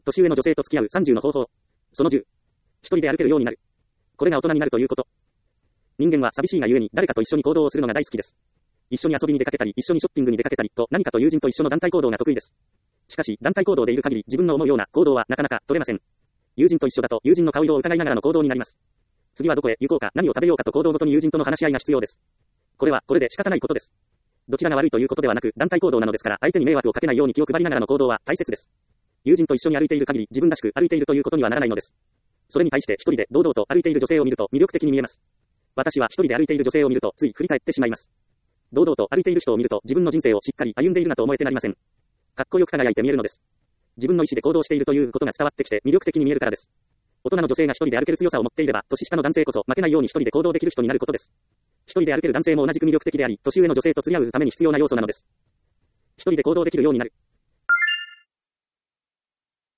年上の女性と付き合う30の方法。その10。一人で歩けるようになる。これが大人になるということ。人間は寂しいがゆえに誰かと一緒に行動をするのが大好きです。一緒に遊びに出かけたり、一緒にショッピングに出かけたりと何かと友人と一緒の団体行動が得意です。しかし、団体行動でいる限り自分の思うような行動はなかなか取れません。友人と一緒だと友人の顔色を伺いながらの行動になります。次はどこへ行こうか、何を食べようかと行動ごとに友人との話し合いが必要です。これはこれで仕方ないことです。どちらが悪いということではなく、団体行動なのですから、相手に迷惑をかけないように気を配りながらの行動は大切です。友人と一緒に歩いている限り自分らしく歩いているということにはならないのです。それに対して一人で堂々と歩いている女性を見ると魅力的に見えます。私は一人で歩いている女性を見るとつい振り返ってしまいます。堂々と歩いている人を見ると自分の人生をしっかり歩んでいるなと思えてなりません。かっこよく輝いて見えるのです。自分の意思で行動しているということが伝わってきて魅力的に見えるからです。大人の女性が一人で歩ける強さを持っていれば、年下の男性こそ負けないように一人で行動できる人になることです。一人で歩ける男性も同じく魅力的であり、年上の女性と釣り合うために必要な要素なのです。一人で行動できるようになる。